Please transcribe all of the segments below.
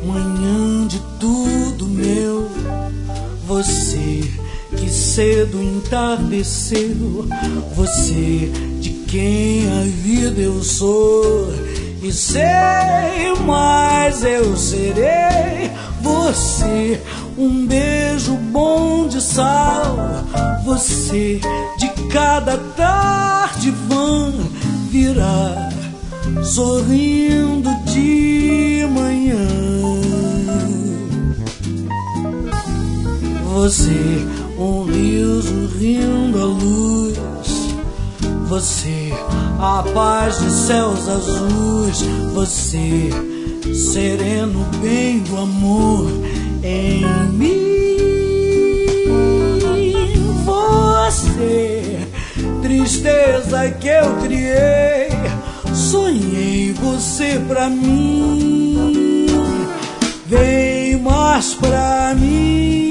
manhã de tudo meu. Você que cedo entardeceu, você de quem a vida eu sou. E sei, mas eu serei você, um beijo bom de sal. Você de cada tarde vã virá sorrindo de manhã. Você, um riso rindo à luz. Você, a paz de céus azuis. Você, sereno bem do amor em mim. Você, tristeza que eu criei, sonhei você pra mim. Vem mais pra mim.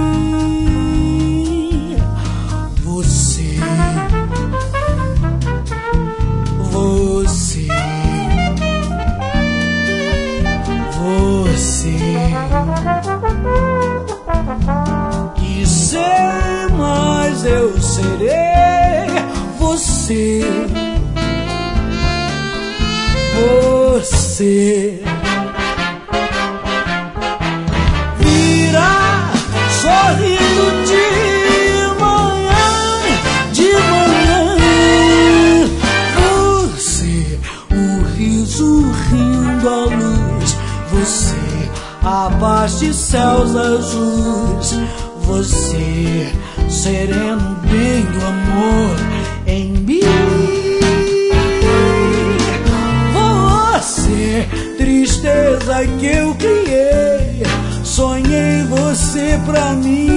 E sei, mas eu serei você. Você virá sorrindo de manhã. Você, o riso rindo à luz. Você, a paz de céus azuis. Você, sereno bem do amor em mim. Você, tristeza que eu criei, sonhei você pra mim.